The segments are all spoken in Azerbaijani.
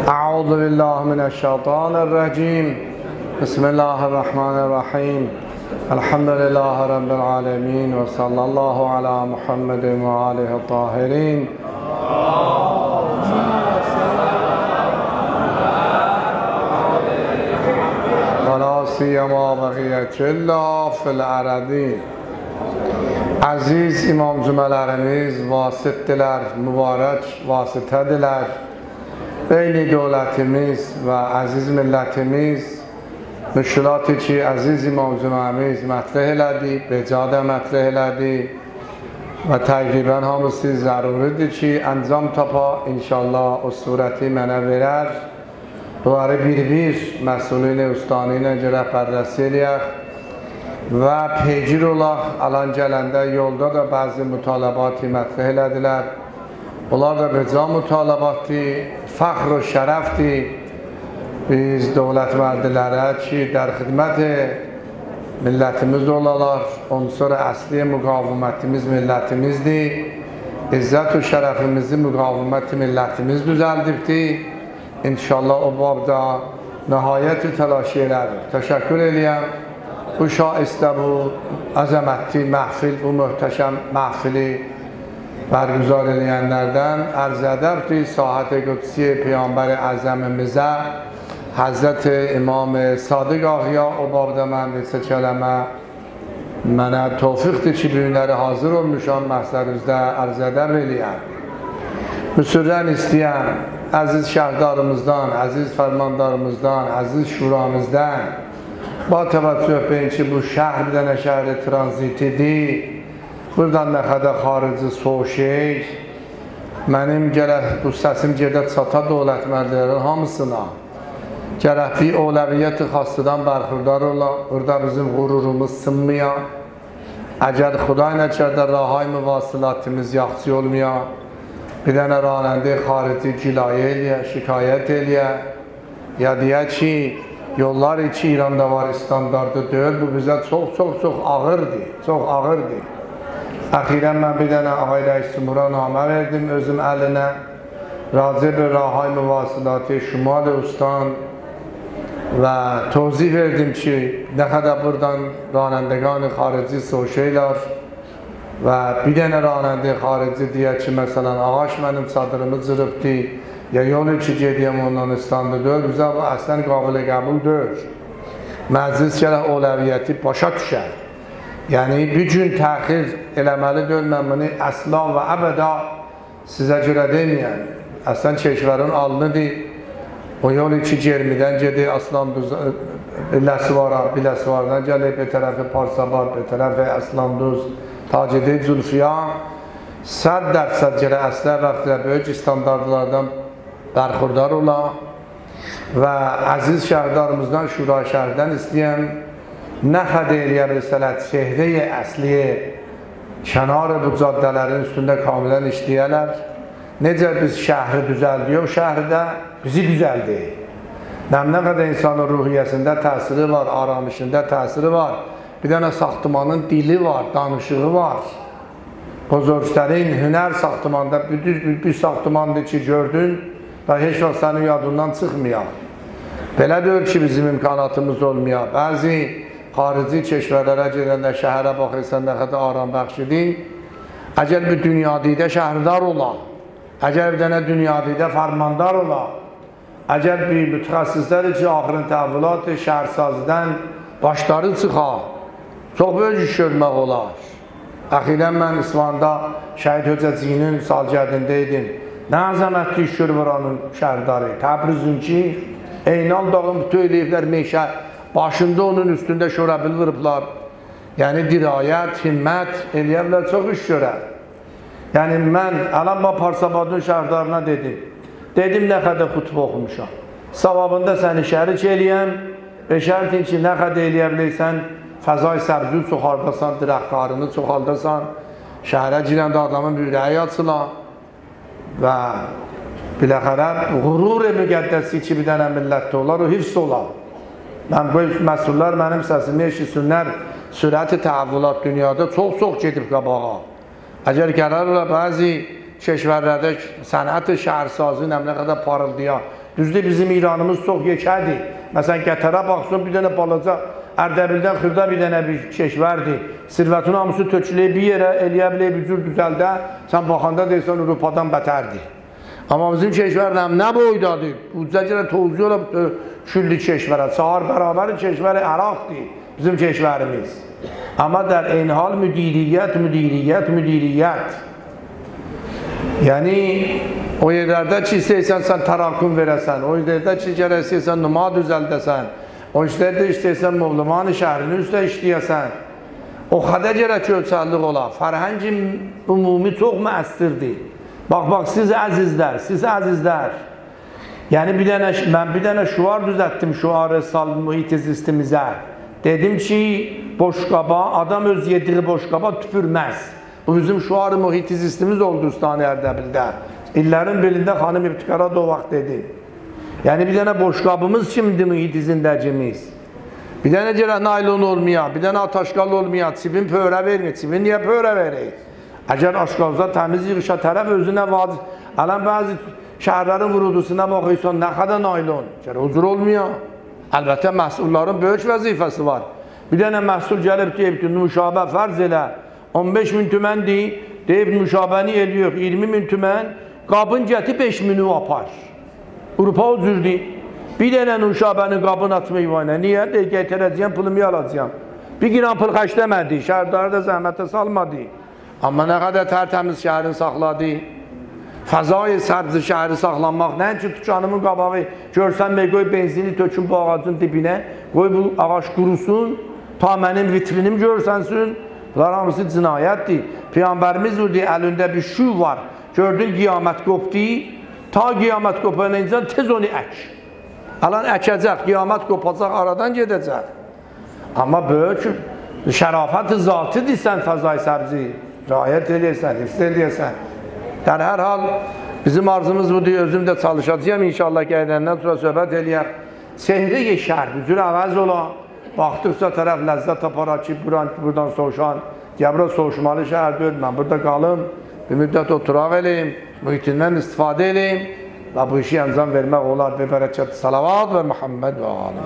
اعوذ بالله من الشیطان الرجیم. بسم الله الرحمن الرحیم. الحمد لله رب العالمین و صلی الله علی محمد و آله الطاهرین. ولا سیما بقیة الله فی الارضین. Aziz imam cümələrimiz, vasitdilər, mübarək vasitədirlər. Beyni dövlətimiz və əziz millətimiz müşkilatı ki, əziz imam cüməmiz mətrəh elədi, becadə mətrəh elədi və təqribən hamısı zəruridir ki, əncam tapa, inşallah o surəti mənə verər. Bunları bir-bir məsulini, ustanı ilə görək bərrəsi eləyək və peygir olaq. Alan gələndə yolda da bəzi mütalabatı mətrəh elədilər. Onlar da beca mütalabatı, fəxr və şərəfdir. Biz dövlət mərdilərə ki, در xidmət millətimiz olalar. Ondan sonra əsli müqavimətimiz millətimizdir. İzzət və şərəfimizi müqavimət millətimiz düzəldibdir. İnşallah o babda nəhayət təlaş edərik. Təşəkkür eləyəm. Bu şaistə, bu əzəmətli məhfil, bu möhtəşəm məhfili برگزار eləyənlərdən ərz ədəbdir sahət qudsi Peyğəmbər əzəmimizə Həzrət İmam Sadiq Ağya o babda mən desə kələmə mənə tövfiqdir ki, bu günləri hazır olmuşam məhzərinizdə ərz ədəb eləyəm. Müsürrən istəyəm əziz şəhərdarımızdan, əziz fərmandarımızdan, əziz şuramızdan با توجه به اینکه bu şəhər bir dənə şəhər tranzitidir. Buradan nə qədər xarici soğuşik, mənim gərək bu səsim gedə çata dövlət mərdələrin hamısına. Gərək bir oləviyyət-i xastıdan bərxurdar olan, burada bizim qururumuz sınmayan, əgər Xuday nəkərdə rahay müvasilatimiz yaxçı olmayan, bir dənə ranəndə xarici gilayə eləyə, şikayət eləyə, ya deyək ki, yollar içi İranda var standardı deyil, bu bizə çox ağırdır, çox ağırdır. Əxirən mən bir dənə ağay rəis cümhura namə verdim özüm əlinə. Razı bir rahay müvasilatı Şimal Ustan və tozih verdim ki, nə qədər buradan ranəndəqan xarici soşeylər və bir dənə ranəndə xarici deyək ki, məsələn, ağaç mənim çadırımı cırıbdı, ya yol ki gediyəm ondan İstanbulda deyil, bizə bu əslən qabil qəbul deyil. Məclis gərək oləviyyəti başa düşər. Yəni, bir gün təxir eləməli deyil, mən bunu əsla və əbəda sizə görə deməyəm. Əslən, keşvərin alınıdır. O yol ki germidən gedir, Aslan Duz, Biləsvardan gəlir, bir tərəfi Parsabar, bir tərəfi Aslan Duz, ta gedir Zülfiyan. 100% görə əslə vaxtda böyük standartlardan bərxurdar olaq və əziz şəhərdarımızdan, şura şəhərdən istəyəm, nə xəd eləyə bilsələr, şehre-i əsliyə kənarı bu caddələrin üstündə kamilən işləyələr. Necə biz şəhri düzəldiyor, şəhərdə bizi düzəldir. Nə qədər insanın ruhiyyəsində təsiri var, aramışında təsiri var. Bir dənə saxtımanın dili var, danışığı var. Bozorglərin hünər saxtımanda bir saxtımandır ki, gördün və heç vaxt sənin yadından çıxmayaq. Belə deyil ki, bizim imkanatımız olmayaq. Bəzi xarici keşvərlərə gedəndə şəhərə baxırsan nə qədər aram bəxşidir. Əgər bir dünyadidə şəhərdar ola, əgər bir dənə dünyadidə fərmandar ola, əgər bir mütəxəssislər ki, axırın təhvilat şəhərsazidən başları çıxa, çox böyük iş görmək olar. Əxirən mən İsfahanda Şəhid Höcəciyinin salgədində idim. Nə əzəmətli iş görür buranın şəhərdarı. Təbrizin ki, Eynal dağın bütün eləyiblər meşə, başında onun üstündə şörabil vırıblar. Yəni dirayət, himmət eləyəblər, çox iş görər. Yəni mən Əlamba Parsabadın şəhərdarına dedim. Dedim nə qədər xutbə oxumuşam. Savabında səni şərik eləyəm və şərtin ki, nə qədər eləyə bilirsən, fəzai səbzü çoxaldasan, dirəxtarını çoxaldasan, şəhərə girəndə adamın ürəyi açılan və biləxərə qurur-i müqəddəsi ki, bir dənə millətdə olar, o hifz olar. Mən bu məsullar mənim səsimi eşitsinlər, sürəti təhvülat dünyada çox gedib qabağa. Əgər gələrlər bəzi keşvərlərdə sənət şəhərsazı nə qədər parıldayan, Düzdür, bizim İranımız çox yekədir. Məsələn, Qətərə baxsın, bir dənə balaca Ərdəbildən xırda bir dənə bir keşvərdir. Sirvətin hamısı tökülüb bir yerə, eləyə bilək bir cür düzəldə, sən baxanda deyirsən, Avropadan bətərdir. Amma bizim keşvərlə nə boydadır? Ucacıra tozluyorlar küllü keşvərə. Çağır bərabər keşvəri Əraqdır bizim keşvərimiz. Amma der eyni hal müdiriyyət. Yəni, o yerlərdə ki, istəyirsən sən təraküm verəsən, o yerlərdə ki, gərək istəyirsən nüma düzəldəsən, o işlərdə istəyirsən Moğlamanı şəhrini üstə işləyəsən, o qədər gərək ölçərlik ola. Fərhəngi ümumi çox müəssirdir. Bax, siz əzizlər. Yəni, mən bir dənə şuar düzəltdim, şuarı sal mühiti sistemizə. Dedim ki, boşqaba, adam öz yediği boşqaba tüpürməz. Bu bizim şuarı mühiti sistemimiz oldu Ustani Ərdəbildə. İllərin belində xanım İbtikarad o vaxt dedi. Yəni, bir dənə boşqabımız kimdir mühiti zindəcimiz? Bir dənə gərək naylon olmayan, bir dənə ataşqal olmayan, çipin pöhrə vermir. Çipin niyə pöhrə verir? Əgər aşqazda təmiz yığışa tərəf özünə vacib. Ələn bəzi şəhərlərin vurudusuna baxıysan, nə qədər naylon? Gərək huzur olmayan. Əlbəttə, məhsulların böyük vəzifəsi var. Bir dənə məhsul gəlib deyib ki, nuşabə fərz elə, 15.000 tüməndir, deyib nuşabəni eləyək, 20.000 tümən, qabın gəti 5.000'i apar. Avropa o cürdür. Bir dənə nuşabəni qabın atmayı var. Niyə? Deyək, gətirəcəyəm, pulumu alacağım. Bir gram pul xərcləmədi, şəhərdarı da zəhmətə salmadı. Amma nə qədər tərtəmiz şəhərin saxladı. Fəzai səbzi şəhəri saxlanmaq, nəinki tükanımın qabağı, görsən, qoy benzini tökün bu ağacın dibinə, qoy bu ağac qurusun, ta mənim vitrinim görsənsin. Bunlar hamısı cinayətdir. Peyğəmbərimiz vurdu, əlində bir şüv var. Gördün, qiyamət qopdu. Ta qiyamət qopanınca tez onu ək. Alan əkəcək, qiyamət qopacaq, aradan gedəcək. Amma böyük şərafət-i zatıdır sən fəzai səbzi. Rayət eləyəsən, hifz eləyəsən. Der hər hal, bizim arzumuz budur, özüm də çalışacağım inşallah gəldən sonra söhbət eləyək. Sehri yeşər, bücür əvəz ola. Baxdıqca tərəf ləzzət tapar ki, buradan soğuşan, bura soğuşmalı şəhər deyil, mən burada qalım, bir müddət oturaq eləyim, mühitindən istifadə eləyim və bu işi əncam vermək olar. Bir bərəkət, salavat və Muhammed və alim.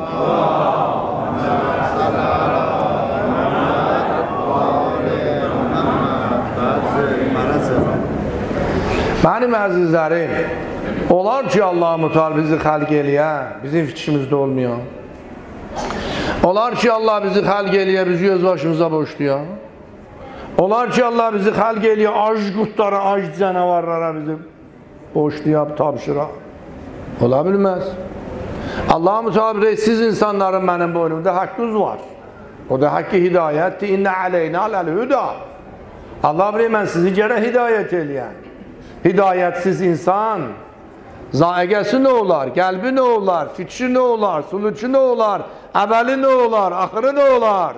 Mənim əzizlərim, olar ki, Allah-u Müteala bizi xəlq eləyə, bizim fikrimizdə olmayan. Olar ki, Allah bizi xəlq eləyə, bizi öz başımıza boşluya. Olar ki, Allah bizi xəlq eləyə, ac qutlara, ac cənavarlara bizi boşlayab, tapşıra. Ola bilməz. Allah-u Müteala, siz insanların mənim boynumda haqqınız var. O da haqqı hidayətdir. İnnə aleynə ləl-hüda. Allah bilir, mən sizi gərək hidayət eləyən. Hidayətsiz insan, zaiqəsi nə olar, qəlbi nə olar, fikri nə olar, suluçu nə olar, əvvəli nə olar, axırı nə olar?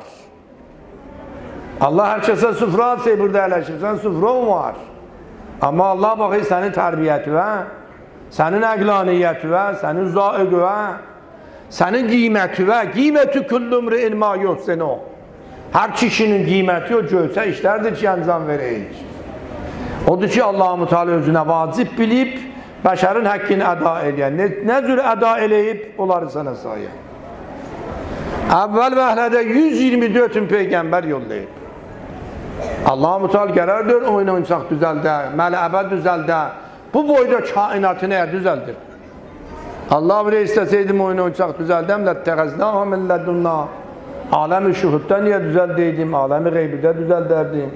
Allah hər kəsə süfra atsa, burada ələşirsən, süfron var. Amma Allah baxır sənin tərbiyyətivə, sənin əqlaniyyətivə, sənin zaiqivə, sənin qiymətivə, qiyməti küllümrü ilma yoxsın o. Hər kişinin qiyməti o göysə işlərdir ki, əncam verək. Odur ki, Allah-u Müteala özünə vacib bilib, bəşərin həqqini əda eləyən. Nə cür əda eləyib, onları sənə sayın. Əvvəl vəhlədə 124 peyğəmbər yollayıb. Allah-u Müteala qərardır, oyun-oyuncaq düzəldə, məl-əbə düzəldə, bu boyda kainatı nəyə düzəldir? Allah bilir, istəsəydim oyun-oyuncaq düzəldəm, ləttəğəznəhə min lədunna. Aləmi şühudda niyə düzəldəydim, aləmi qeybidə düzəldərdim.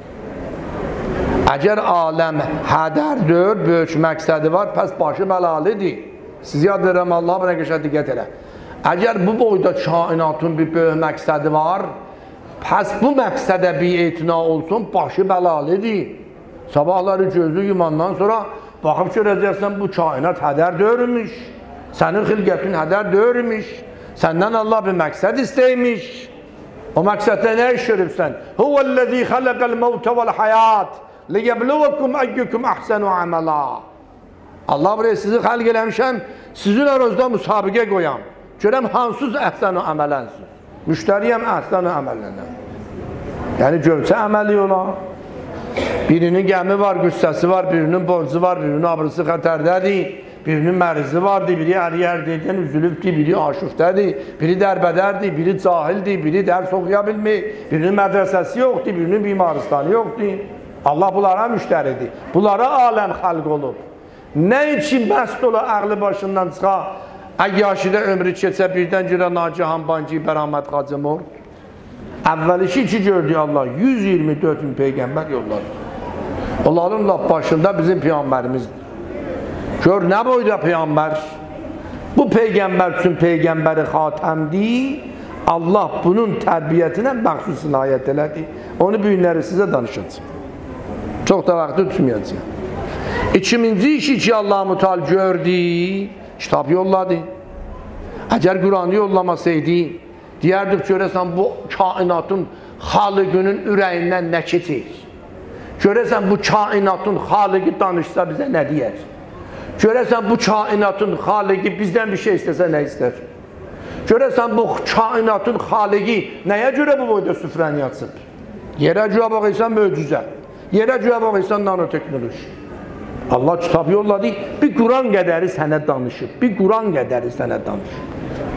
Əgər aləm hədərdir, böyük məqsədi var, pəs başı bəlalidir. Siz yad verirəm, Allah buna qəşə diqqət elə. Əgər bu boyda kainatın bir böyük məqsədi var, pəs bu məqsədə bir etina olsun, başı bəlalidir. Sabahları gözü yumandan sonra baxıb görəcəksən, bu kainat hədər döyürmüş, sənin xilqətin hədər döyürmüş, səndən Allah bir məqsəd istəymiş. O məqsəddə nə iş görübsən? Huvəl-ləzi xələqəl məvtə vəl-həyat liyəbluvakum əyyukum əhsənu əməla. Allah buraya sizi xəlq eləmişəm, sizin arasında müsabiqə qoyam. Görəm hansız əhsənu əmələnsin. Müştəriyəm əhsənu əmələnəm. Yəni gövsə əməli ola. Birinin gəmi var, qüssəsi var, birinin borcu var, birinin abrısı xətərdədir, birinin mərzi vardı, biri əli yerdən üzülübdü, biri aşıqdədir, biri dərbədərdir, biri cahildir, biri dərs oxuya bilmir, birinin mədrəsəsi yoxdur, birinin bimarıstanı yoxdur. Allah bunlara müştəridir. Bunlara aləm xalq olub. Nə üçün bəst ola ağlı başından çıxa, əgyaşidə ömrü keçə birdən görə Nacihan Bancı Bərahmət Xacımor? Əvvəl işi gördü Allah, 124 bin peyğəmbər yolladı. Onların laf başında bizim peyğəmbərimizdir. Gör nə boyda peyğəmbər? Bu peyğəmbər üçün peyğəmbəri xatəmdir. Allah bunun tərbiyyətinə məxsus inayət elədi. Onu bu günləri sizə danışacağım. Çox da vaxtı tutmayacağım. İkinci işi ki Allah-u Teala gördü, kitab yolladı. Əgər Qur'anı yollamasaydı, deyərdik görəsən bu kainatın xaliqinin ürəyindən nə keçir? Görəsən bu kainatın xaliqi danışsa bizə nə deyər? Görəsən bu kainatın xaliqi bizdən bir şey istəsə nə istər? Görəsən bu kainatın xaliqi nəyə görə bu boyda süfrəni yatsıb? Yerə görə baxırsan möcüzə, yerə görə baxırsan nanoteknoloji. Allah kitab yolladı, bir Quran qədəri sənə danışıb, bir Quran qədəri sənə danışıb.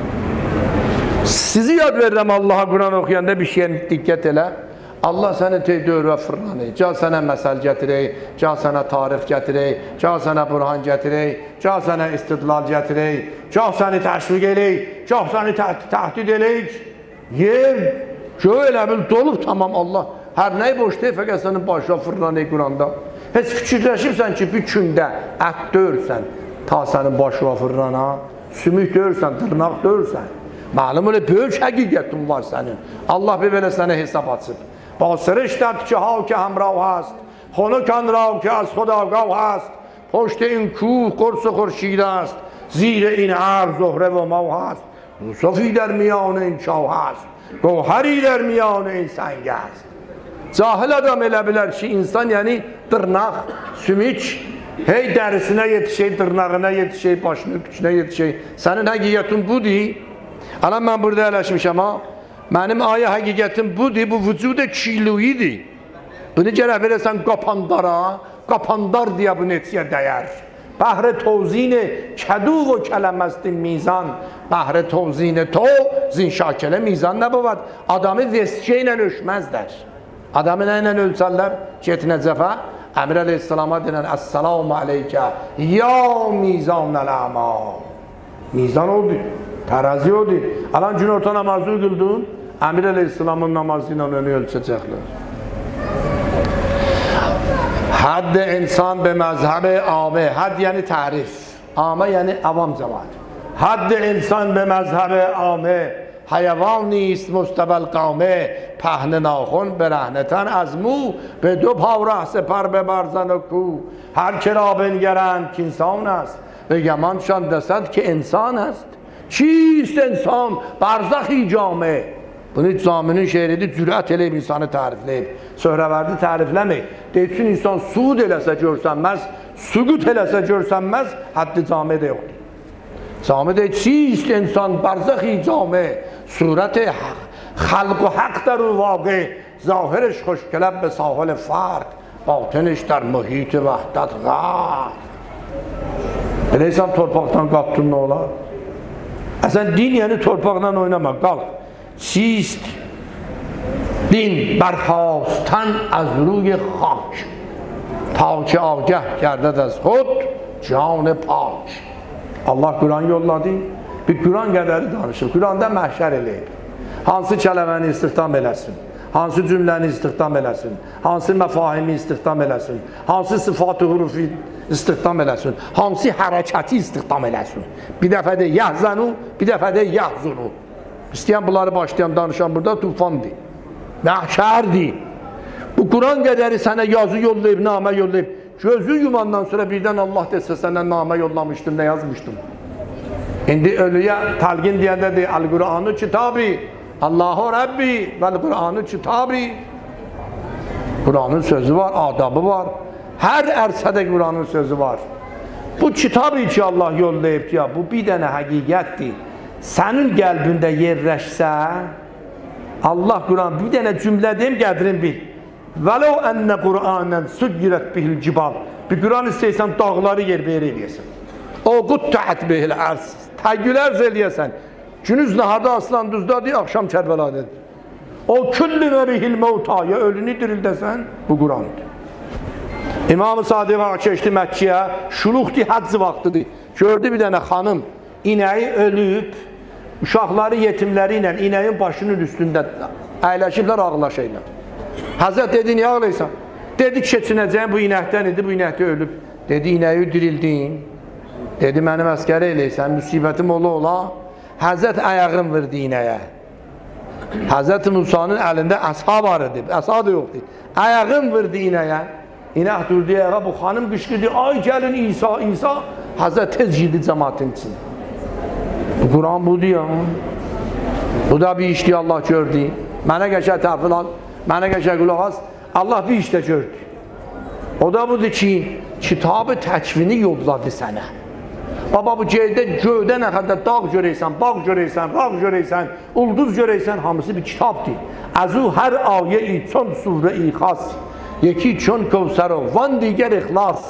Sizi yad verirəm Allah'a Quran oxuyanda bir şeyə diqqət elə. Allah səni teydir və fırlanır. Gəl sənə məsəl gətirək, gəl sənə tarix gətirək, gəl sənə burhan gətirək, gəl sənə istidlal gətirək, gəl səni təşviq eləyik, gəl səni təhdid eləyik. Yer, göy elə bil dolub tamam Allah. Hər nəyi boş deyil, fəqət sənin başına fırlanır Quranda. Heç fikirləşibsən ki, bir gündə ət döyürsən, ta sənin başına fırlana, sümük döyürsən, dırnaq döyürsən. Məlum öyle böyük həqiqətin var sənin. Allah bir belə sənə hesab açıb. Basırışdad ki halk همراه است خنکان را که از خود آگاه است پشت این کوه قرص خورشید است زیر این عرض زهره و ماه است یوسفی در میان این چاه است گوهری در میان این سنگ است. Cahil adam elə bilər ki insan yəni dırnaq, sümük hey dərisinə yetişək, dırnağına yetişək, başının tükünə yetişək. Sənin həqiqətin budur. Anam mən burada ələşmişəm ha. Mənim ayə həqiqətim budur, bu vücuda kiloidir. Bunu gərək verəsən qapandara, qapandar deyə bu neçəyə dəyər. Bəhrə tovzini kədu və kələməstin mizan. Bəhrə tovzini to, zinşakələ mizan nə بود? Adamı veskə ilə ölçməzlər. Adamı nə ilə ölçərlər? Get Nəcəfə, Əmir əleyhissalama denən Əssalamu aleykə, ya mizanəl əmal. Mizan oldu, tərəzi oldu. Alan gün orta namazı qıldın, Əmir əleyhissalamın namazı ilə onu ölçəcəklər. Hadd insan be məzhəb-i ame, hadd yəni tərif, ame yəni avam cəmaat. Hadd insan be məzhəb-i ame, حیوان نیست مستبل قامه پهن ناخن برهنتن از مو به دو پا ره سپر ببرزن و کو هر که را بنگرند که انسان است به گمانشان رسد که انسان است چیست انسان برزخی جامه. Bunu Cami'nin şehridir, cürət eləyib insanı tərifləyib. Söhrəvərdi tərifləməyib. Deyilsin insan suud eləsə görsənməz, suqut eləsə görsənməz, həddi Cami'də yoxdur. Cami'də çist insan barzakhi cami صورت خلق و حق در او واقع ظاهرش خوشگلب به ساحل فرد باطنش در محیط وحدت غرق. Bileysen torpaktan kalktın ne olar? Sen din yani torpaktan oynama, kalk. Çist din برخاستن از روی خاک تا که آگه گردد از خود جان پاک. Allah Kur'an yolladı. Bir Kur'an qədəri danışır. Kur'anda məhşər eləyib. Hansı kələməni istihdam eləsin? Hansı cümləni istihdam eləsin? Hansı məfahimi istihdam eləsin? Hansı sıfatı hurufi istihdam eləsin? Hansı hərəkəti istihdam eləsin? Bir dəfə də yəhzənu, bir dəfə də yəhzunu. İstəyən bunları başlayan danışan burada tufandır. Məhşərdir. Bu Kur'an qədəri sənə yazı yollayıb, namə yollayıb. Gözü yumandan sonra birdən Allah desə sənə namə yollamışdım, nə yazmışdım? İndi ölüyə talqin deyəndə deyir, Al-Qur'anı kitabı, Allahu Rabbi vəl-Qur'anı kitabı. Qur'anın sözü var, adabı var. Hər ərsədə Qur'anın sözü var. Bu kitabı ki Allah yollayıb ya, bu bir dənə həqiqətdir. Sənin qəlbində yerləşsə, Allah Qur'an bir dənə cümlə deyim, qədrin bil. Vəlau ənə Qur'anən süggirət bihil cibal. Bir Qur'an istəysən dağları yerbəyer eləyəsən. O qutta'at bihil ars. Təgülər zeliyəsən. Günüz naharda aslan duzdadır, axşam Kərbəladadır. O küllünə bihil mevtaya, ölünü dirildəsən, bu Qurandır. İmam-ı Sadiq ağa keçdi Məkkəyə, şuluqdi, həcc vaxtıdır. Gördü bir dənə xanım, inəyi ölüb, uşaqları, yetimləri ilə inəyin başının üstündə əyləşiblər, ağlaşırlar. Həzrət dedi, niyə ağlayırsan? Dedi, keçinəcəyim bu inəkdən idi, bu inəkdə ölüb. Dedi, inəyi dirildin. Dedi, mənim əskər eləysən, müsibətim ola. Həzrət ayağın vurdu inəyə. Həzrət Musanın əlində əsa var idi, əsa da yoxdur. Ayağın vurdu inəyə. İnək durdu ayağa, bu xanım qışqırdı, ay gəlin İsa, İsa. Həzrət tez girdi cəmaatın içində. Bu Quran budur ya. Bu da bir işdi, Allah gördü. Mənə qəşək təhvil al, mənə qəşək qulaq as. Allah bir işdə gördü. O da budur ki, kitabı təkvini yolladı sənə. Baba, bu göydə nə qədər dağ görəysən, bağ görəysən, rağ görəysən, ulduz görəysən, hamısı bir kitabdır. Əzu hər ayə-i çon surə-i xas, yeki çon kevsər o, van digər ixlas.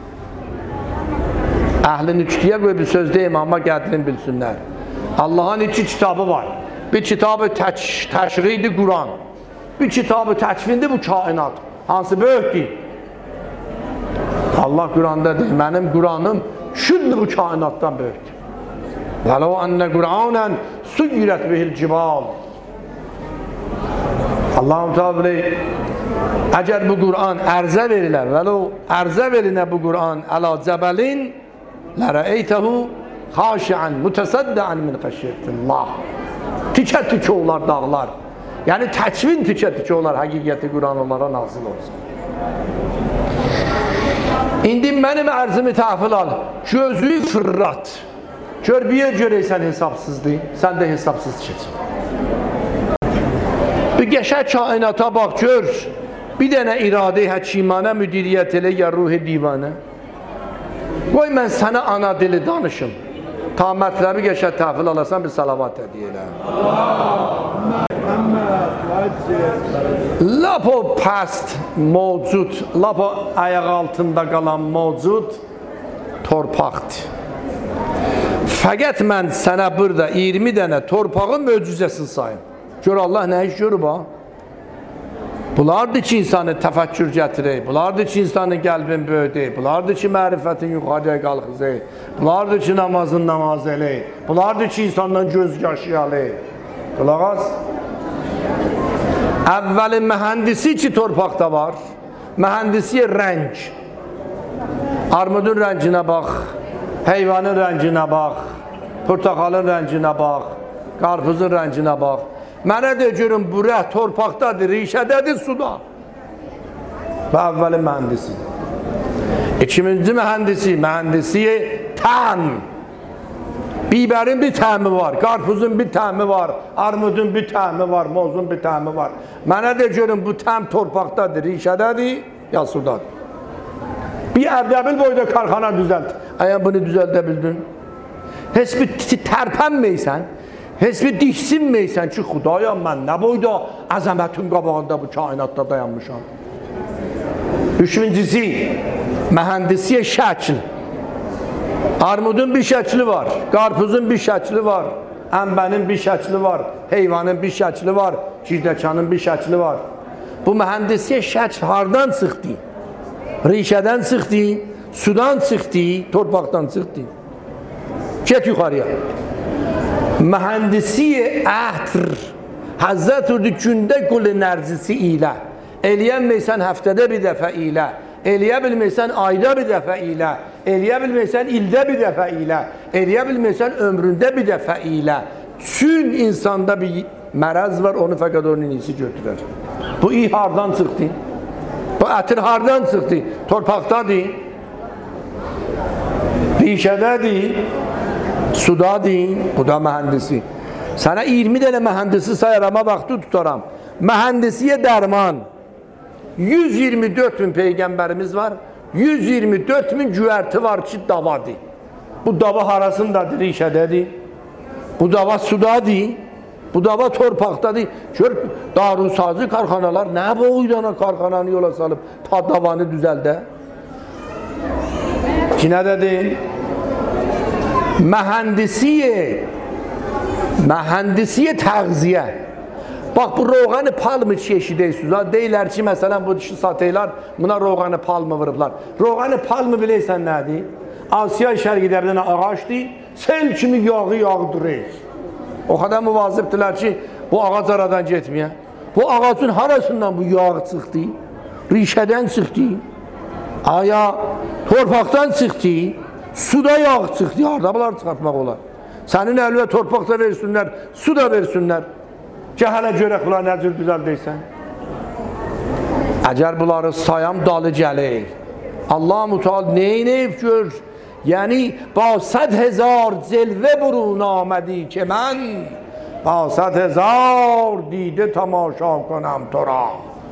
Əhlin üçlüyə qoy bir sözdə imama qədrini bilsinlər. Allah'ın iki kitabı var. Bir kitabı təşriqdir Quran. Bir kitabı təkvindir bu kainat. Hansı böyükdür? Allah Quran'da deyir, mənim Quranım şüddür bu kainatdan böyükdür. وَلَوْ أَنَّ قُرْآنًا سُيِّرَتْ بِهِ الْجِبَالِ Allah-u Teala bilir, əgər bu Quran ərzə verilər, vəlo ərzə verinə bu Quran əla cəbəlin لَرَأَيْتَهُ خَاشِعًا مُتَسَدَّعًا مِنْ خَشْيَةِ اللّٰهِ Tikə-tikə olar dağlar. Yəni təkvin tikə-tikə olar, həqiqəti Quran onlara nazil olsun. İndi mənim ərzimi təhvil al, gözlüyü fırrat. Gör bir yer görəysən hesabsızdır, sən də hesabsız keçin. Bir qəşək kainata bax, gör. Bir dənə iradə həkimanə müdiriyyət elə ya ruhi divanə. Qoy mən sənə ana dili danışım. Ta mətləbi qəşək təhvil alasan, bir salavat ediyələr. Lap o pəst mevcud, lap o ayaq altında qalan mevcud torpaqdır. Fəqət mən sənə burada 20 dənə torpağın möcüzəsini sayım. Gör Allah nə iş görüb ha? Bunlardır ki, insanı təfəkkür gətirir, bunlardır ki, insanın qəlbin böyüdür, bunlardır ki, mərifətin yuxarıya qalxızır, bunlardır ki, namazın namaz eləyir, bunlardır ki, insandan göz yaşayalır. Qulaq as. Əvvəlin mühəndisi ki, torpaqda var, mühəndisiyə rəng. Armudun rənginə bax, heyvanın rənginə bax, portakalın rənginə bax, qarpızın rənginə bax. Mənə də görün, bura torpaqdadır, rişədədir, suda. Və əvvəlin mühəndisi. İkinci mühəndisi təm. Bibərin bir təmi var, qarpuzun bir təmi var, armudun bir təmi var, mozun bir təmi var. Mənə də görün, bu təm torpaqdadır, rişədədir, ya sudadır. Bir Ərdəbil boyda karxana düzəlt. Əgər bunu düzəldə bildin, heç bir tərpənməysən, heç bir diksinməysən ki, Xudayam mən nə boyda əzəmətin qabağında bu kainatda dayanmışam. Üçüncüsü, mühəndisiyə şəkil. Armudun bir şəkli var, qarpuzun bir şəkli var, ənbənin bir şəkli var, heyvanın bir şəkli var, girdəkanın bir şəkli var. Bu mühəndisiyə şəkil hardan çıxdı? Rişədən çıxdı, sudan çıxdı, torpaqdan çıxdı. Get yuxarıya. Mühəndisiyə ətr, Həzzət urdu gündə qul nərzisi ilə, eləyənməysən həftədə bir dəfə ilə, eləyə bilməysən ayda bir dəfə ilə, eləyə bilməysən ildə bir dəfə ilə, eləyə bilməysən ömründə bir dəfə ilə. Çün insanda bir mərəz var, onu fəqət onun iyisi götürər. Bu iyi hardan çıxdı? Bu ətir hardan çıxdı? Torpaqdadır, rişədədir, sudadır, bu da mühəndisi. Sənə 20 dənə mühəndisi sayarama vaxtı tutaram. Mühəndisiyə dərman. 124 min peyğəmbərimiz var, 124 min güvərti var ki, davadır. Bu dava harasındadır, rişədədir. Bu dava sudadır. Bu dava torpaqdadır. Gör, darunsazı karxanalar nə boydana karxananı yola salıb ta davanı düzəldə. Ki nə dedi? Mühendisi təğziyə. Bax, bu roğanı palmı çeşideysiniz. Deyirlər ki, məsələn, bu dişi sateylər buna roğanı palmı vırıblar. Roğanı palmı biləysən nədir? Asiya şərqində bir dənə ağaçdır, sel kimi yağı yağdırır. O kadar müvazibdirlər ki, bu ağac aradan getməyə. Bu ağacın harasından bu yağ çıxdı? Rişədən çıxdı. Aya torpaqdan çıxdı. Suda yağ çıxdı. Harada bunlar çıxartmaq olar? Sənin əlinə torpaq da versinlər, su da versinlər. Cəhələ görək bunlar nə cür düzəldəysən. Əgər bunları sayam dalı gəlir. Allah-u Teala neynəyib gör? Yəni, ba 100,000 cilvə burun amədی ki, mən ba 100,000 didə tamaşa konam tora.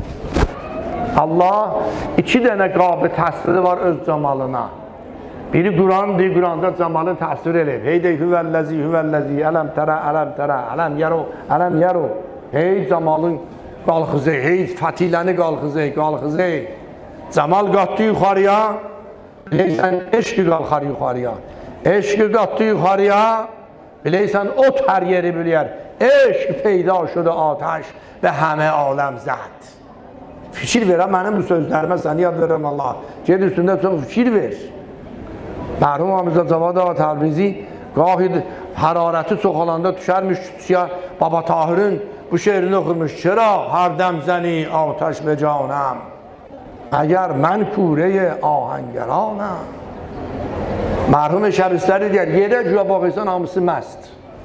Allah 2 dənə qabı təsviri var öz camalına. Biri Qurandır, Quranda camalı təsvir eləyib. Hey dey, hüvəlləzi, ələm tərə, ələm yəro. Hey camalın qalxızı, hey fətiləni qalxızı. Camal qatdı yuxarıya, biləysən eşqi qalxar yuxarıya. Eşqi qatdı yuxarıya, biləysən ot hər yeri biləyər. Eşq peyda şudu ateş və həmə aləm zəd. Fikir verəm, mənim bu sözlərimə səni yad verəm Allah. Ged üstündə çox fikir ver. Mərhum Hamza Cavad Ağa Təbrizi qahi hərarəti çox olanda düşərmiş kütüyə Baba Tahir'in bu şeirini oxurmuş. Çıra hərdəm zəni ateş və canəm. Əgər mən kureye ahəngəranəm. Mərhum şəristləri deyər, yerə güya baxıysan hamısı məst.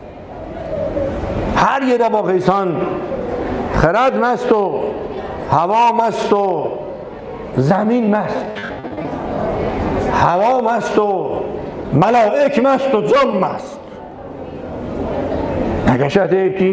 Hər yerə baxıysan xirad məst o, hava məst o, zəmin məst. Hava məst o, mələik məst o, can məst. Nə qəşəng deyib ki,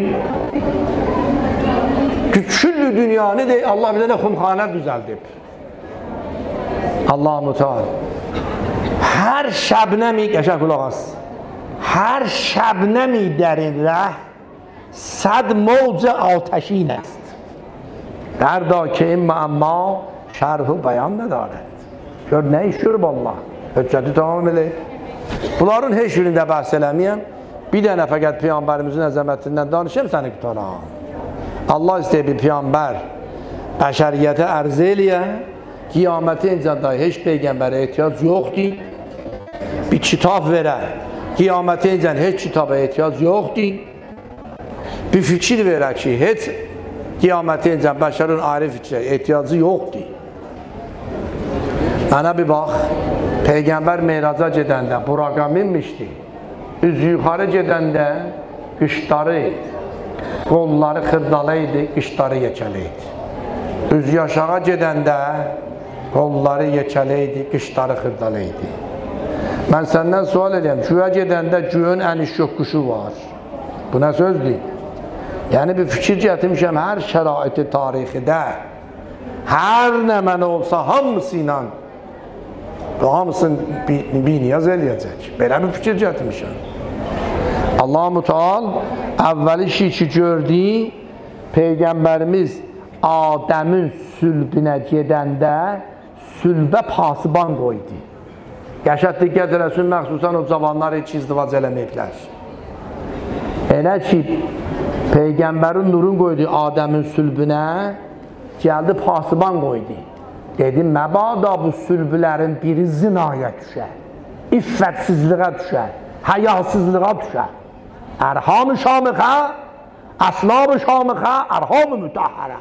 küllü dünyanı deyib, Allah bir dənə xumxanə düzəldib. Allah-u Teala hər şəbnəmi, qəşəng qulaq as, hər şəbnəmi dərin rəh 100 موج آتشین است دردا که این معما شرح و بیان ندارد. Gör nə iş görüb Allah, höccəti tamam eləyib. Bunların heç birində bəhs eləməyəm. Bir dənə fəqət Peyğəmbərimizin əzəmətindən danışım, səni qutaram. Allah istəyir bir Peyğəmbər bəşəriyyətə ərz eləyə, qiyamətin cəndə heç Peyğəmbərə ehtiyac yoxdur. Bir kitab verə, qiyamətin cəndə heç kitaba ehtiyac yoxdur. Bir fikir verə ki, heç qiyamətin cəndə bəşərin ayrı fikrə ehtiyacı yoxdur. Mənə bir bax, Peyğəmbər meyraca gedəndə Buraqa minmişdi. Üzü yuxarı gedəndə qışları, qolları xırdalı idi, qışları yekəli idi. Üzü aşağı gedəndə qolları yekəli idi, qışları xırdalı idi. Mən səndən sual edeyim, güyə gedəndə göyün əniş yoxquşu var. Bu nə sözdür? Yəni bir fikir gətirmişəm, hər şəraiti tarixidə, hər nə mənə olsa hamısı ilə hamısını bir niyaz eləyəcək. Belə bir fikir gətirmişəm. Allah-u Teala əvvəli ki gördü, Peyğəmbərimiz Adəmin sülbünə gedəndə sülbə pasiban qoydu. Qəşəng diqqət eləsin, məxsusən o cavanlar heç izdivac eləməyiblər. Elə ki, Peyğəmbərin nurun qoydu Adəmin sülbünə, gəldi pasiban qoydu. Dedim, məbada bu sülbülərin biri zinaya düşər, iffətsizliğə düşər, həyasızlığa düşər. Ərham-ı şamıqə, əslab-ı şamıqə, ərham-ı mütəhərə.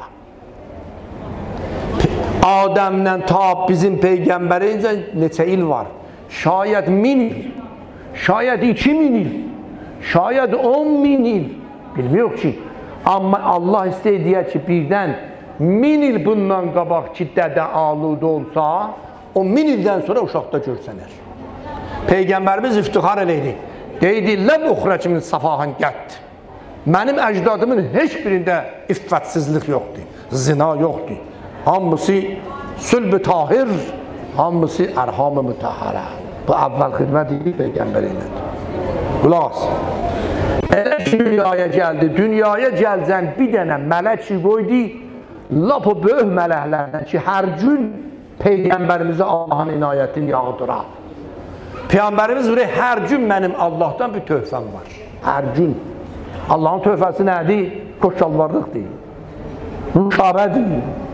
Adəmdən ta bizim Peyğəmbərincə neçə il var? Şayət 1000 il, şayət 2000 il, şayət 10.000 il, bilmiyor ki. Amma Allah istəyir ki, birdən 1000 il bundan qabaq ki, dədə aludə olsa, o 1000 ildən sonra uşaqda görsənər. Peyğəmbərimiz iftixar eləydi. Deydi, ləm uxrəkimin safahən qədd. Mənim əcdadımın heç birində iffətsizlik yoxdur, zina yoxdur. Hamısı sülb-i tahir, hamısı ərham-ı mütəhərə. Bu əvvəl xidmət idi Peyğəmbərində. Qulaq as. Elə ki, dünyaya gəldi, dünyaya gəlcən bir dənə mələk ki qoydu, lap o böyük mələklərdən ki, hər gün Peyğəmbərimizə Allahın inayətini yağdırar. Peyğəmbərimiz buyuruyor, hər gün mənim Allahdan bir töhfəm var. Hər gün. Allahın töhfəsi nədir? Xoşalvarlıqdır. Müşabədir.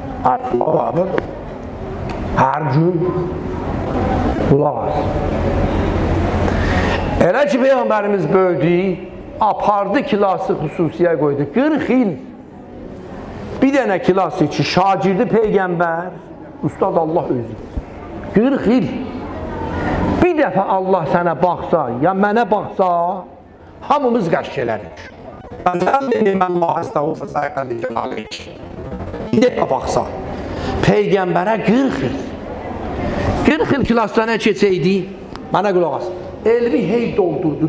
Hər gün qulaq as. Elə ki, Peyğəmbərimiz böldü, apardı kilası xüsusiyə qoydu. 40 il bir dənə kilası ki, şagirdi Peyğəmbər, Ustad Allah özü. 40 il bir dəfə Allah sənə baxsa, ya mənə baxsa, hamımız qəşk elərik. Bir dəfə baxsa, Peyğəmbərə 40 il 40 il kilaslarına keçəydi, mənə qulaq as. Elmi hey doldurdu,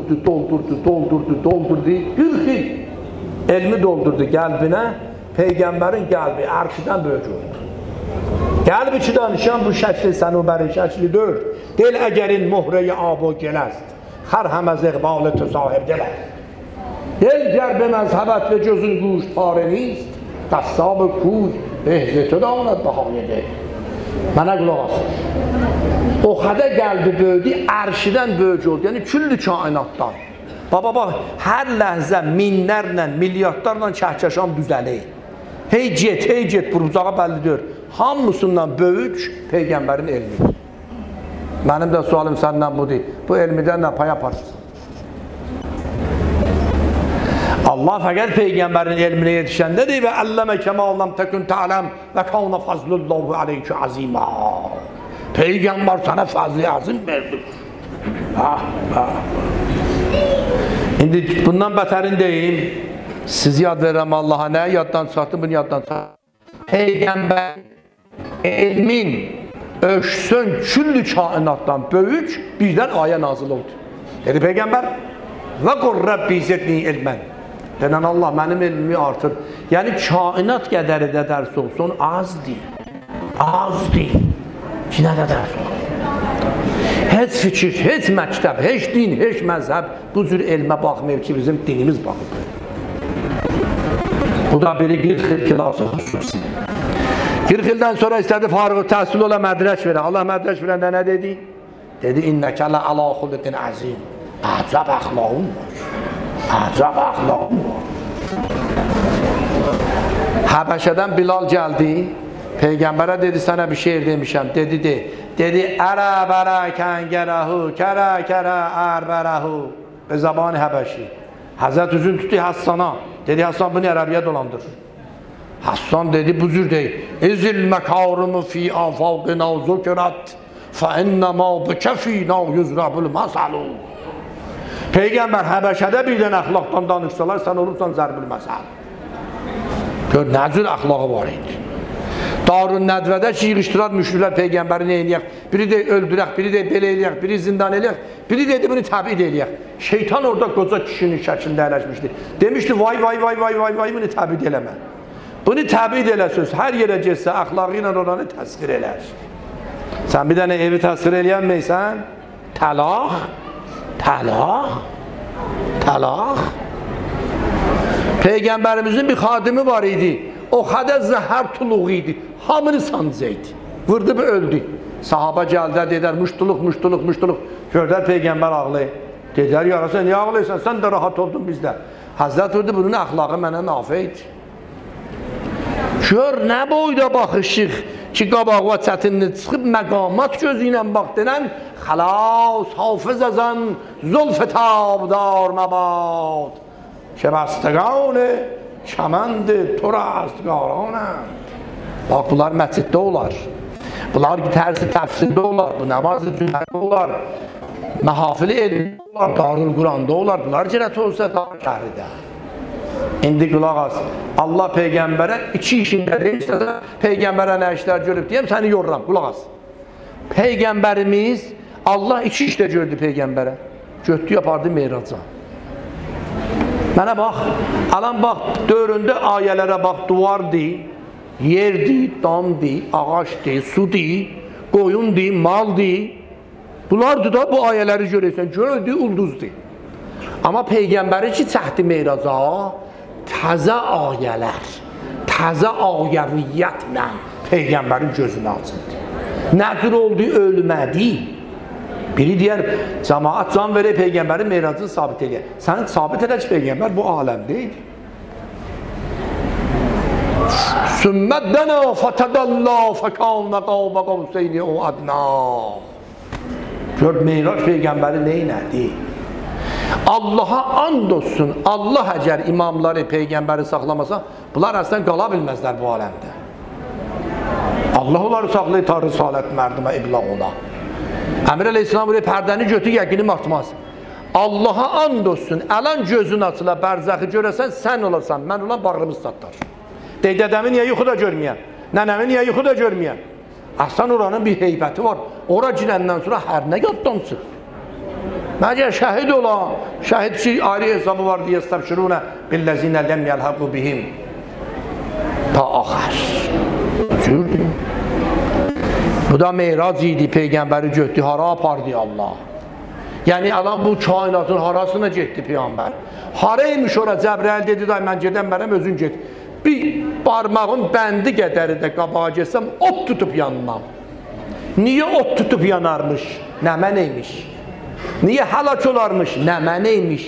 40 il elmi doldurdu qəlbinə, Peyğəmbərin qəlbi ərşidən böyük oldu. Qəlbi ki danışan bu şəkli sənubər şəkli dör, del əgərin muhrəyi abo gələst, xər həməz iqbalı tu sahib gələst. Del gərbi məzhəbət və gözün quş pareniст, qəssab kuy, ehzətü dağınət bahanədir. Mənə qulaq asın. O qədər qəlbi böyüdü, ərşidən böyük oldu, yəni küllü kainatdan. Baba, bax, hər ləhzə minlərlə, milyardlarla kəhkəşan düzəlir. Hey get, buruzağa bəllidir. Hamısından böyük Peyğəmbərin elmidir. Mənim də sualım səndən budur. Bu elmidən nə pay yaparsın? Allah fəqət Peyğəmbərin elminə yetişəndə deyir və əlləmə kəmallam təkün tə'ləm və kavna fazlullahu aleykü azimə. Peyğəmbər sənə fazli azim verdi. İndi bundan bətərin deyim, siz yad verirəm Allaha, nəyə yaddan çıxartdım, bunu yaddan çıxartdım. Peyğəmbər elmin öşsün küllü kainatdan böyük birdən ayə nazil oldu. Dedi Peyğəmbər və qur Rəbbi zidni ilmən. Denən Allah mənim elmimi artır. Yəni kainat qədəri də dərs olsun azdır. Azdır. Ki nə də dərs olsun. Heç fikir, heç məktəb, heç din, heç məzhəb bu cür elmə baxmayıb ki bizim dinimiz baxıb. Bu da biri 40 il kilası xüsusi. 40 ildən sonra istədi Farığı təhsil ola mədrəş verə. Allah mədrəş verəndə nə dedi? Dedi, innəkələ əla xuluqin əzim. Əcəb əxlaqın var. Əcəb əxlaqın var. Həbəşədən Bilal gəldi. Peyğəmbərə dedi, sənə bir şeir demişəm. Dedi, ərə bərə kəngərəhu, kərə ərbərəhu. Be zabanı Həbəşi. Həzrət üzün tutdu Həssana. Dedi, Həssan bunu ərəbiyə dolandır. Həssan dedi, bu cür deyil. İzil məkarımı fi afaqina zükrat fə innəmə bikəfina yüzrəbül məsalu. Peyğəmbər Həbəşədə birdən əxlaqdan danışsalar, sən olursan zərbül məsəl. Gör, nə cür əxlağı var idi. Darun Nədvədə ki, yığışdırar müşriklər Peyğəmbəri neyniyək? Biri de öldürək, biri de belə eləyək, biri zindan eləyək, biri dedi bunu təbid eləyək. Şeytan orada qoca kişinin şəklində ələşmişdi. Demişdi, vay, bunu təbid eləmə. Bunu təbid eləsiniz, hər yerə getsə, əxlaqı ilə oranı təsvir elər. Sən bir dənə evi təsvir eləyənməysən, təlaq. Peyğəmbərimizin bir xadimi var idi. O qədər zəhər tuluğu idi. Hamını sancaydı. Vurdu və öldü. Sahaba gəldi, dedər, muştuluq. Gördər Peyğəmbər ağlayı. Dedər, yara sən niyə ağlayırsan? Sən də rahat oldun bizdə. Həzrət vurdu, bunun əxlaqı mənə nafə idi. Gör, nə boyda baxışıq ki, qabaqva çətinli çıxıb məqamat gözü ilə bax denən xəlas, hafız əzən, zulf tabdar məbad kəbəstəqanı kəməndi turastqaranənd. Bax, bunlar məsciddə olar. Bunlar tərsi təfsirdə olar. Bu namazı cümlədə olar. Məhafili elmdə olar. Darül Quranda olar. Bunlar cirəti olsa dar şəhridə. İndi qulaq as. Allah Peyğəmbərə iki işində deyirsə də Peyğəmbərə nə işlər görüb deyəm, səni yoruram. Qulaq as. Peyğəmbərimiz Allah iki işdə gördü Peyğəmbərə. Götdü yapardı Meyraca. Mənə bax, alan bax, dövründə ayələrə bax, duvardır, yerdir, damdır, ağaçdır, sudur, qoyundur, maldır. Bunlardır da bu ayələri görürsən, gördü, ulduzdur. Amma Peyğəmbəri ki, çəkdi Meyraca, təzə ayələr, təzə ayəviyyətlə Peyğəmbərin gözünü açıldı. Nədir oldu, ölmədi. Biri deyər, cəmaat can verək Peyğəmbərin miracını sabit eləyər. Sən sabit elə ki, Peyğəmbər bu aləmdə idi. Sümmədənə fətədəllə fəkənə qavbə qavseyni o adna. Gör, Meyrac Peyğəmbəri neynədi? Allaha and olsun, Allah əgər imamları, Peyğəmbəri saxlamasa, bunlar əslən qala bilməzlər bu aləmdə. Allah onları saxlayır, ta risalət mərdimə iblaq ola. Əmir əleyhissalam buraya pərdəni götür, yəqinim atmaz. Allaha and olsun, ələn gözün açıla, bərzəxi görəsən, sən olasan, mən olan bağrımız satlar. Dədəmi niyə yuxuda görməyəm? Nənəmi niyə yuxuda görməyəm? Aslan oranın bir heybəti var. Ora girəndən sonra hər nə yaddan çıx. Məgər şəhid ola, şəhid ki, ayrı hesabı var deyə stəbşirunə billəzinə ləm yəlhəqu bihim. Ta axər. Cürdür. Bu da Meyrac idi, Peyğəmbəri götdü, hara apardı Allah. Yəni, adam bu kainatın harasına getdi Peyğəmbər. Haraymış ora, Cəbrəil dedi, day, mən gedəm bərəm, özün get. Bir barmağın bəndi qədəri də qabağa geçsəm, ot tutub yanmam. Niyə ot tutub yanarmış? Nəmə neymiş? Niyə həlak olarmış? Nəmə neymiş?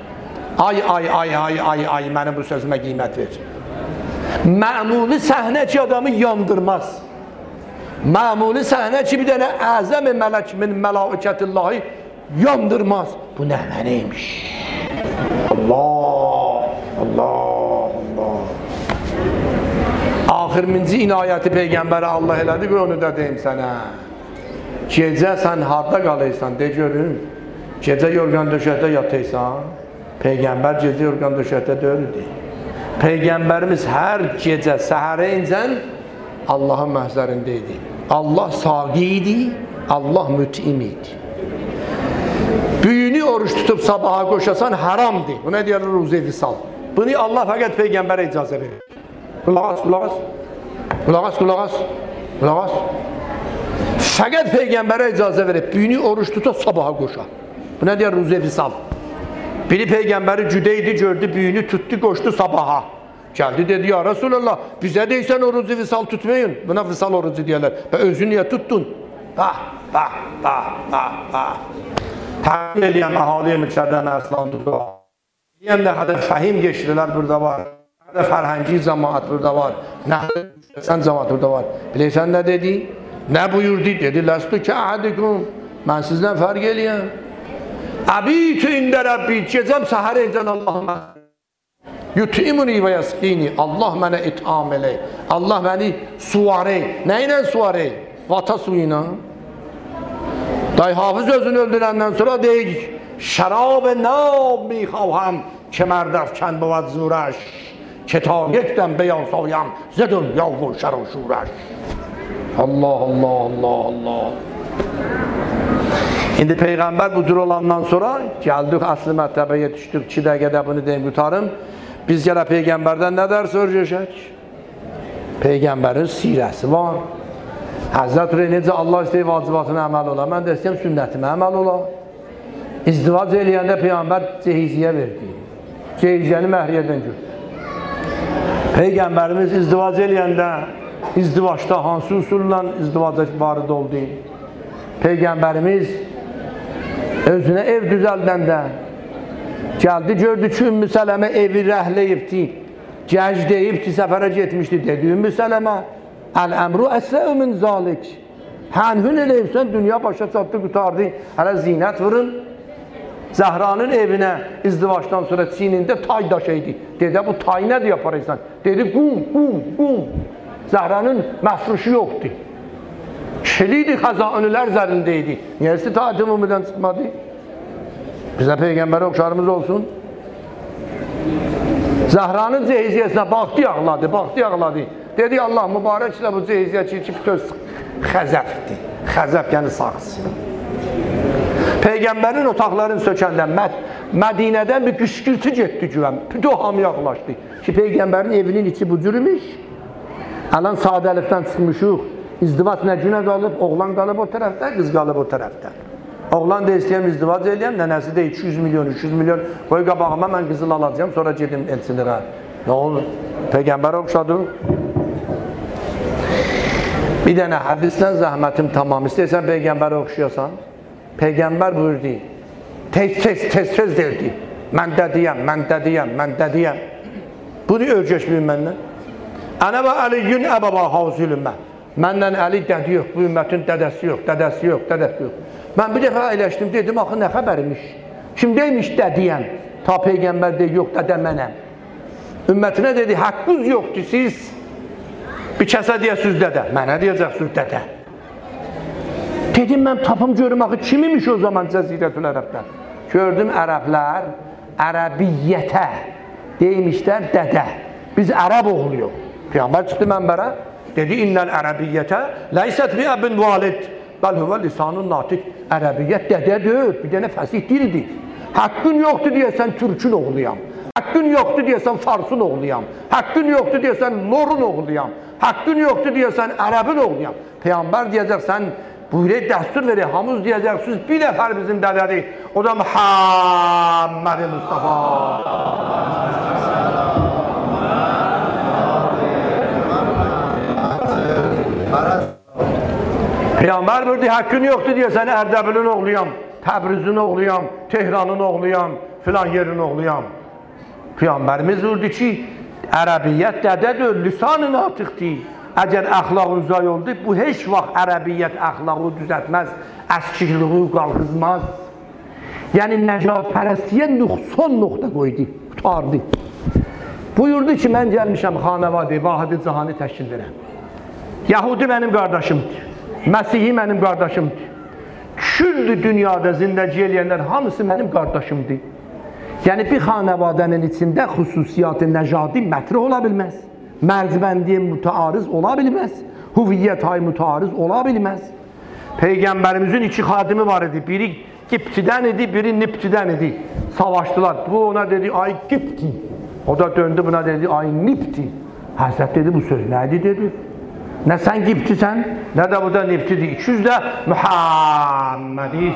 Ay, mənim bu sözümə qiymət ver. Məmuli səhnə ki, adamı yandırmaz. Məmuli səhnə ki, bir dənə əzəm-i mələk min mələkətillahi yandırmaz. Bu nəmə neymiş? Allah. Axırıncı inayəti Peyğəmbərə Allah elədi və onu da deyim sənə. Gecə sən harda qalıysan, de görün. Gecə yorğan döşəkdə yatıysan, Peyğəmbər gecə yorğan döşəkdə döyürdü. Peyğəmbərimiz hər gecə səhərə incən Allahın məhzərində idi. Allah saqi idi, Allah mütim idi. Büyünü oruç tutub sabaha qoşasan haramdır. Bu nə deyər? Ruzi visal. Bunu Allah fəqət Peyğəmbərə icazə verir. Qulaq as. Fəqət Peyğəmbərə icazə verib, büyünü oruç tutub sabaha qoşa. Bu nə deyər? Ruzi visal. Biri Peyğəmbəri cüdeydi, gördü, büyünü tutdu, qoşdu sabaha. Gəldi, dedi, ya Resulallah, bizə deysən orucu visal tutmayın. Buna visal orucu deyərlər. Və özünü niyə tuttun? Təqdim eləyəm, əhaliyə müqsədən əslandıqda. Deyəm, nə qədər fəhim geçirilər burada var. Nə qədər fərhəngi cəmaat burada var. Nə qədər cəmaat burada var. Bilirsən nə dedi? Nə buyurdu? Dedi, ləstu ki əhədikum. Mən sizdən fərq eləyəm. Əbitü ində Rəbbi, gecəm səhər eləcən Allah'ım. Yutimuni və yəskini, Allah mənə itham elək, Allah məni suvarey. Nə ilə suvarey? Vata suyuna. Day Hafız özünü öldürəndən sonra deyik, şərab-ı nab mixavham ki mərdəfkən بود زورش که تا یک دم بیاسایم ز دنیا و شر و شورش. Allah. İndi Peyğəmbər bu cür olandan sonra gəldik əsli mətləbəyə düşdük. 2 dəqiqədə bunu deyim, qutarım. Biz gələ Peyğəmbərdən nə dərs öyrəşək? Peyğəmbərin sirəsi var. Həzrət necə Allah istəyir vacibatına əməl ola, mən də istəyəm sünnətimə əməl ola. İzdivac eləyəndə Peyğəmbər cehiziyyə verdi. Cehiziyyəni Məhriyədən gördü. Peyğəmbərimiz izdivac eləyəndə izdivacda hansı usulla izdivaca varid oldu? Peyğəmbərimiz özünə ev düzəldəndə gəldi, gördü ki, Ümmü Sələmə evi rəhləyibdi, gəc deyibdi, səfərə getmişdi, dedi Ümmü Sələmə, əl-əmru əsrəu min zalik, hənhün eləyibsən, dünya başa çatdı, qutardı, hələ zinət vurun. Zəhranın evinə izdivacdan sonra çiynində tay daşıydı, dedi, bu tay nədir yaparaysan? Dedi, qum. Zəhranın məfruşu yoxdur. Kişiliydi, xəzaınılər zərində idi. Niyə istitaat ümumidən çıxmadı? Bizə Peyğəmbərə oxşarımız olsun. Zəhranın cehiziyyəsinə baxdı, ağladı. Dedi, Allah mübarəklə bu cehiziyyə ki, bütöz xəzəfdir. Xəzəf, yəni saxsı. Peyğəmbərin otaqlarını sökəndə Mədinədən bir qışqırtı getdi güvəm. Bütöv hamı yaxlaşdı. Ki, Peyğəmbərin evinin içi bu cürümüş. Ələn sadəlikdən çıxmışıq. İzdivac nə günə qalıb, oğlan qalıb o tərəfdə, qız qalıb o tərəfdə. Oğlan da istəyəm, izdivac eləyəm, nənəsi də 200 milyon, 300 milyon, qoy qabağıma mən qızıl alacağım, sonra gedim elçiliğə. Nə olur? Peyğəmbərə oxşadı. Bir dənə hədislə zəhmətim tamam. İstəyirsən Peyğəmbərə oxşuyorsan, Peygamber buyurdu. Tez derdi. Mən dədiyəm. Bunu örgəşməyin məndən. Ənə və Əliyyün əbəba havzülümmə. Məndən Əli dədi yox, bu ümmətin dədəsi yox. Mən bir dəfə eləşdim, dedim, axı nə xəbərimiş? Kim deymiş dədiyəm? Ta Peygamber deyir, yox dədə mənəm. Ümmətinə dedi, haqqınız yoxdur, siz bir kəsə deyəsiniz dədə. Mənə deyəcəksiniz dədə. Dedim, mən tapım görüm, axı kim imiş o zaman Cəzirətül Ərəbdə? Gördüm, ərəblər ərəbiyyətə deymişlər dədə. Biz ərəb oğluyuq. Peyğəmbər çıxdı mənbərə, dedi, innəl ərəbiyyətə ləysət bi əbin valid, bəl hüvə lisanun natik. Ərəbiyyət dədədir, bir dənə fəsih dildir. Haqqın yoxdur deyəsən türkün oğluyam. Haqqın yoxdur deyəsən farsın oğluyam. Haqqın yoxdur deyəsən lorun oğluyam. Haqqın yoxdur deyəsən ərəbin oğluyam. Peyğəmbər deyəcəksən, buyurək dəstur verir, hamız deyəcəksiniz, bir nəfər bizim dədədir. O da Muhammed Mustafa. Peyğəmbər buyurdu, haqqın yoxdur deyəsən Ərdəbilin oğluyam, Təbrizin oğluyam, Tehranın oğluyam, filan yerin oğluyam. Peyğəmbərimiz buyurdu ki, ərəbiyyət dədədir, lisan-ı natiqdir. Əgər əxlaqın zay oldu, bu heç vaxt ərəbiyyət əxlaqı düzətməz, əskikliği qalxızmaz. Yəni nəcatpərəstliyə nüqson nöqtə qoydu, tutardı. Buyurdu ki, mən gəlmişəm xanəvadı, vahidi cahani təşkil verəm. Yahudi mənim qardaşımdır, Məsihi mənim qardaşımdır. Küllü dünyada zindəci eləyənlər hamısı mənim qardaşımdır. Yəni bir xanəvadənin içində xüsusiyyat-ı nəcadi mətrə ola bilməz. Mərcbəndi mütəariz ola bilməz. Huviyyət-hay mütəariz ola bilməz. Peyğəmbərimizin iki xadimi var idi. Biri Qibtidən idi, biri Nibtidən idi. Savaşdılar. Bu ona dedi, ay Qibti. O da döndü buna dedi, ay Nibti. Həzrət dedi, bu söz nədir dedi. Nə sən Qibtisən, nə də bu da Nibtidir. İkisi də Muhammedi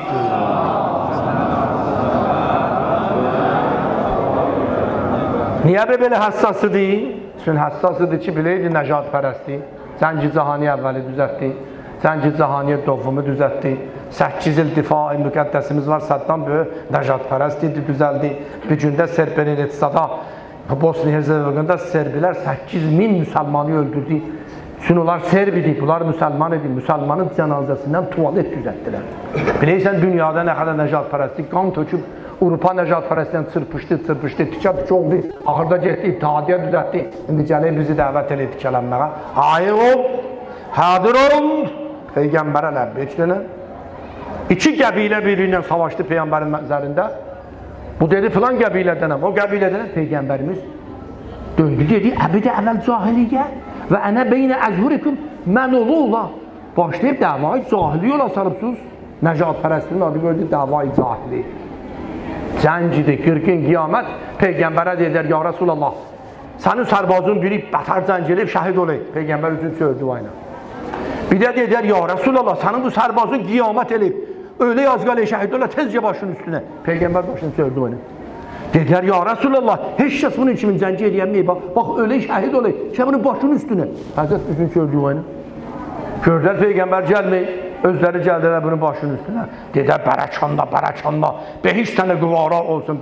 Niyə belə həssasıdır? Çünki həssasıdır ki, biləydi nəcad pərəsti. Zəngi Cahani əvvəli düzətdi. Zəngi Cahaniyə dovumu düzətdi. 8 il difai müqəddəsimiz var. Səddan böyük nəcad pərəsti idi, düzəldi. Bir gündə Serbenetsada, Bosniya-Herzegovində Serbilər 8000 müsəlmanı öldürdü. Çünki onlar Serb idi, bunlar müsəlman idi. Müsəlmanın cənazəsindən tuvalet düzətdilər. Biləysən, dünyada nə qədər nəcad pərəsti qan töküb, Avrupa nəcad pərəstindən çırpışdı, tikə oldu. Axırda getdi, ittihadiyyə düzətdi. İndi gələk bizi dəvət elə tikələnməyə. Hayır ol, hadir ol. Peyğəmbərə ləbbəkdənə. İki qəbilə birbirindən savaşdı Peyğəmbərin mənzərində. Bu dedi, filan qəbilədənəm. O qəbilədənəm Peyğəmbərimiz döndü, dedi, əbidə əvvəl cahiliyyə və ənə beynə əzhurikum mən olu ola. Başlayıb davayı cahili yola sarıbsınız. Nəcad pərəstinin adı gördü, davayı cahili. Cəngidir, 40 gün qiyamət Peyğəmbərə deyirlər, ya Rasulallah, sənin sərbazın biri bətər cəng eləyib, şəhid olayım. Peyğəmbər üçün sözdü ayna. Bir də deyirlər, ya Rasulallah, sənin bu sərbazın qiyamət eləyib, öyle yazqalı şəhid ola, tezcə başının üstünə. Peyğəmbər başını sözdü ayna. Dedilər, ya Rasulallah, heç kəs bunun kimin cəngi eləyəməyib, bax, öyle şəhid olayım, bunun başının üstünə. Həzrət üçün sözdü ayna. Gördülər, Peyğəmbər gəlməyib. Özləri gəldilər bunun başının üstünə. Dedilər, bərəkanla, behiş dənə qıvara olsun.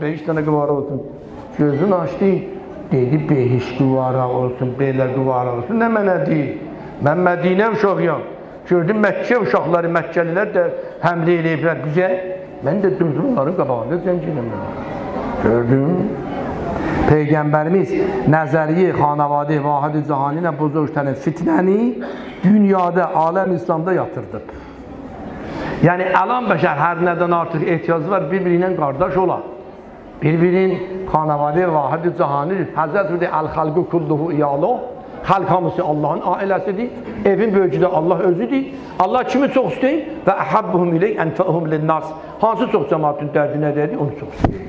Gözün açdı, dedi, behiş qıvara olsun, belə qıvara olsun. Nə mənə deyil? Mən Mədinə uşaqıyam. Gördüm, Məkkə uşaqları, Məkkəlilər də həmlə eləyiblər bizə. Mən də döndüm onların qabağında zəng eləməyəm. Gördüm. Peyğəmbərimiz nəzəriyi, xanavadi, vahidi cahani ilə bozorçtanın fitnəni dünyada, aləm İslamda yatırdı. Yəni, əlam bəşər hər nədən artıq ehtiyacı var, bir-birinin qardaş ola. Bir-birinin xanavadi, vahidi cahani, Həzrət dedi, əl-xalqı kulluhu iyalı, xalq hamısı Allahın ailəsidir, evin böyücü də Allah özüdür. Allah kimi çox istəyir və əhəbbuhum iləyk ənfəuhum linnas. Hansı çox cəmaatın dərdinə dedi, onu çox istəyir.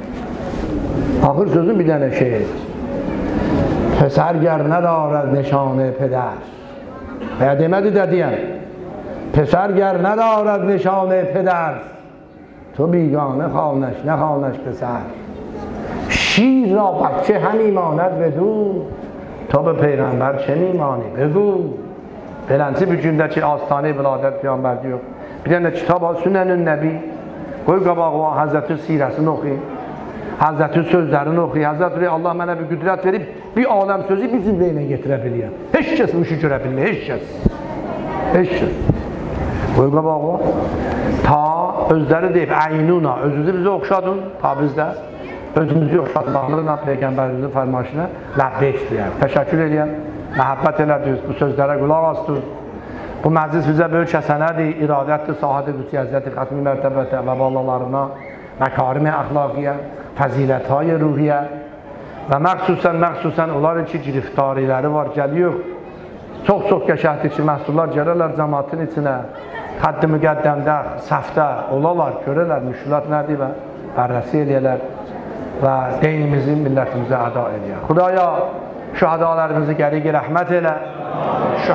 Axır sözün bir dənə şey. Pəsər gərnə dərəd nişanı pədər. Və demədi də deyən. Pəsər gərnə dərəd nişanı pədər. تو بیگانه خانش نه خانش پسر شیر را بچه همی ماند بدو تو به پیغمبر چه میمانی بگو Beləncə bir gündə ki, astanə-i viladət Peyğəmbərdə yox. Bir dənə kitab var, Sünənün Nəbi. Qoy qabağı o Həzrətin sirəsini oxuyun. Həzrətin sözlərini oxuyun. Həzrət Allah mənə bir qüdrət verib, bir aləm sözü bir cümlə ilə getirə biləyəm. Heç kəs bu işi görə bilmir, heç kəs. Heç kəs. Qoy qabağı o. Ta özləri deyib, əynuna, özünüzü bizə oxşadın, ta bizdə. Özümüzü oxşatmaqlarla Peyğəmbərimizin fərmayışına ləbbeyk deyər. Təşəkkür edirəm, məhəbbət elədiniz, bu sözlərə qulaq asdınız. Bu məclis bizə böyük həsənədir, iradətdir, sahədir, Qüdsi Həzrəti Xətmi mərtəbətə və valalarına, məkarim-i əxlaqiyyə, fəzilət-i ruhiyyə və məxsusən onlar ki, giriftariləri var, gəliyor. Çox qəşəhdir ki, məhsullar gələrlər cəmatın içinə, xədd-i müqəddəmdə, səfdə olalar, görərlər, müşkülat nədir və bərrəsi eləyərlər və deynimizi millətimizə əda eləyər. Xudaya şühədalarımızı gəliqi rəhmət elə,